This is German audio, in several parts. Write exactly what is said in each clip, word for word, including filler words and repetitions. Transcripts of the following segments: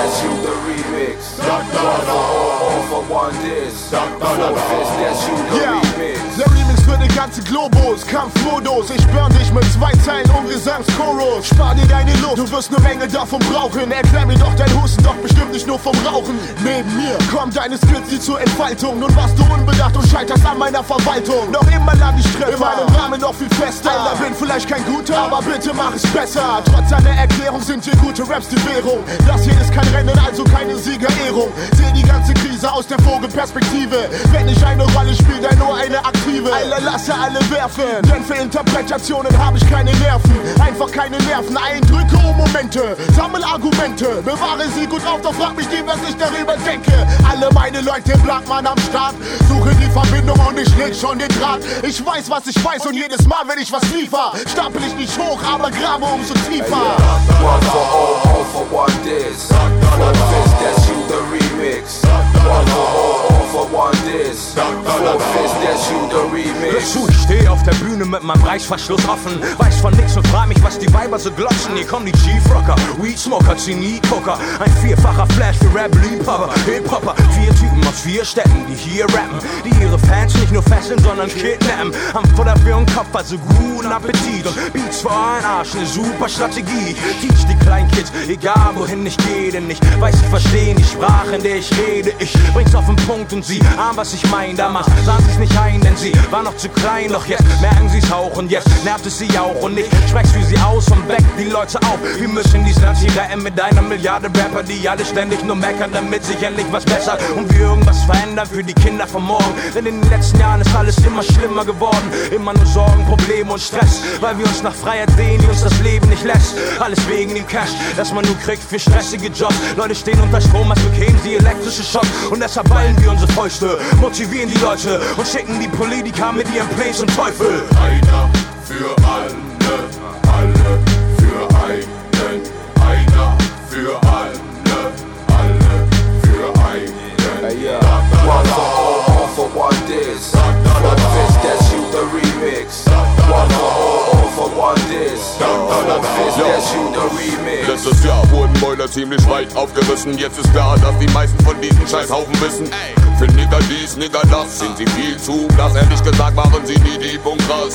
that's you, the remix. One for all, all for one diss. Four Fist, that's you, the yeah. remix. Der Remix für den ganzen Globus, Kampfmodus. Ich burn dich mit zwei Zeilen und Gesangschorus. Spar dir deine Luft, du wirst ne Menge davon brauchen. Erklär mir doch dein Husten, doch bestimmt nicht nur vom Rauchen. Neben mir kommt deine Skills die zur Entfaltung. Nun warst du unbedacht und scheiterst an meiner Verwaltung. Noch immer lang ich treffe, in meinem Rahmen noch viel fester. Alter, bin vielleicht kein Guter, aber bitte mach es besser. Trotz einer Erklärung sind hier gute Raps die Währung. Das hier ist kein Rennen, also keine Siegerehrung. Seh die ganze Krise aus der Vogelperspektive. Wenn ich eine Rolle spiele, dann nur eine aktive. Alter, lasse alle werfen, denn für Interpretationen habe ich keine Nerven. Einfach keine Nerven, Eindrücke und Momente. Sammel Argumente, bewahre sie gut auf, doch frag mich nie, was ich darüber denke. Alle meine Leute blank, Mann am Start. Suche die Verbindung und ich leg schon den Draht. Ich weiß, was ich weiß und jedes Mal, wenn ich was liefer, stapel ich nicht hoch, aber grabe umso tiefer. One for all, all for one diss. Four Fist, that's you, the remix. One for all, all for one diss. Four Fist, that's you, the remix. Ich steh auf der Bühne mit meinem Reißverschluss offen. Weiß von nix und frag mich, was die Weiber so glotzen. Hier kommen die Chief-Rocker, Weed-Smoker, Genie-Gucker. Ein vierfacher Flash für Rap-Liebhaber, Hip-Hopper. Vier Typen aus vier Städten, die hier rappen. Die ihre Fans nicht nur fesseln, sondern kidnappen. Haben Futter für den Kopf, also guten Appetit. Und Beats für einen Arsch, ne super Strategie. Teach die Kleinkids, egal wohin ich gehe. Denn ich weiß, sie verstehen die Sprache, in der ich rede. Ich bring's auf den Punkt und sie ahnen, was ich mein. Damals sahen sie's nicht ein, denn sie war noch zu klein. Doch jetzt merken sie's auch und jetzt nervt es sie auch. Und ich sprech's für sie aus und weck die Leute auf. Wir müssen dies Land hier retten mit einer Milliarde Rapper, die alle ständig nur meckern, damit sich endlich was bessert. Und wir irgendwas verändern für die Kinder von morgen. Denn in den letzten Jahren ist alles immer schlimmer geworden. Immer nur Sorgen, Probleme und Stress. Weil wir uns nach Freiheit sehen, die uns das Leben nicht lässt. Alles wegen dem Cash, das man nur kriegt für stressige Jobs. Leute stehen unter Strom, als bekämen sie elektrische Schocks. Und deshalb ballen wir unsere Fäuste, motivieren die Leute und schicken die Politiker mit ihren Plays zum Teufel. Einer für alle, alle für einen. Einer für alle, alle für einen. Hey, yeah. One for all, all for one diss. Four Fist, that's you, the remix. One for all, all for one diss. Four Fist, that's you, the remix. Letztes Jahr wurden Mäuler ziemlich weit aufgerissen. Jetzt ist klar, dass die meisten von diesen Scheißhaufen wissen. Für Nigger dies, Nigger das, sind sie viel zu blass. Ehrlich gesagt waren sie nie die Bunkers.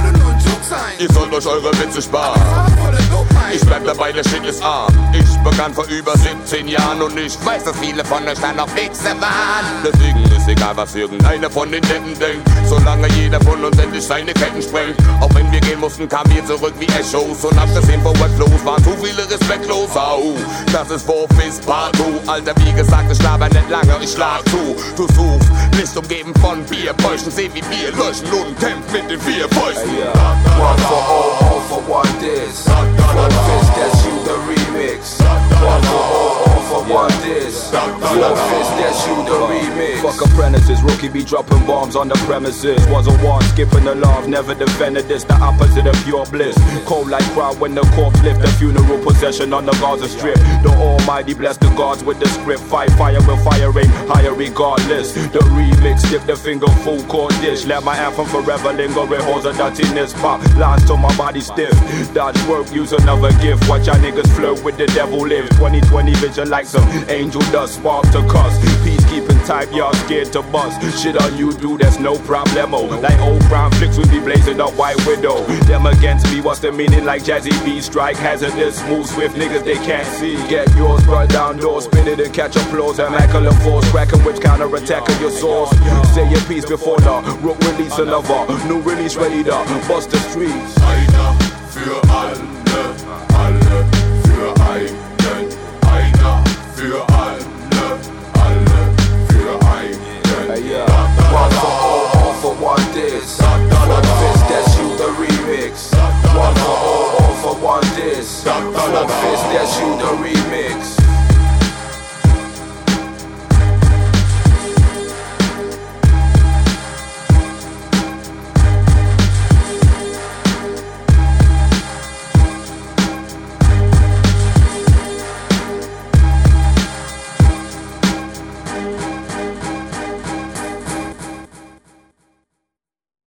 Ihr sollt euch eure Witze sparen. Ich bleib dabei, der Shit ist arm. Ich begann vor über siebzehn Jahren und ich weiß, dass viele von euch dann noch Wichse waren. Deswegen ist egal, was irgendeiner von den Deppen denkt, solange jeder von uns endlich seine Ketten sprengt. Auch wenn wir gehen mussten, kamen wir zurück wie Echos. Und abgesehen von Workflows waren zu viele respektlos. Au, das ist Four Fist Part zwei. Alter, wie gesagt, ich laber nicht lange, ich schlag zu. Du suchst, nicht umgeben von Bierbäuchen. Seh wie wir leuchten und kämpft mit den vier Fäusten. Hey, yeah. One for all, all for one diss. Four Fist, that's you, the remix. One for all, all for one diss. Four Fist, that's you, the remix. Fuck apprentices, rookie be dropping bombs on the premises. Was a one, skipping the love, never defended this. The opposite of pure bliss. Cold like crowd when the corpse lift. The funeral procession on the Gaza Strip. The Almighty bless the gods with the script. Fight fire with fire rain, higher regardless. The remix, dip the finger full court dish. Let my anthem forever linger. It holds a dirtiness pop. Lines till my body stiff. Dodge work, use another gift. Watch y'all niggas flirt with the devil live. twenty twenty vision like some angel dust. Spark to cuss. Peacekeeping type, y'all scared to bust. Shit on you do, that's no problemo. Like old crown flicks, we be blazing up White Widow. Them against me, what's the meaning? Like Jazzy B strike. Hazardous, move swift, niggas they can't see. Get yours, run down doors, spin it and catch applause. Immaculate force, cracking whips, counter attacking your source. Say your piece before the rook release another. New release ready to bust the streets. Einer für alle.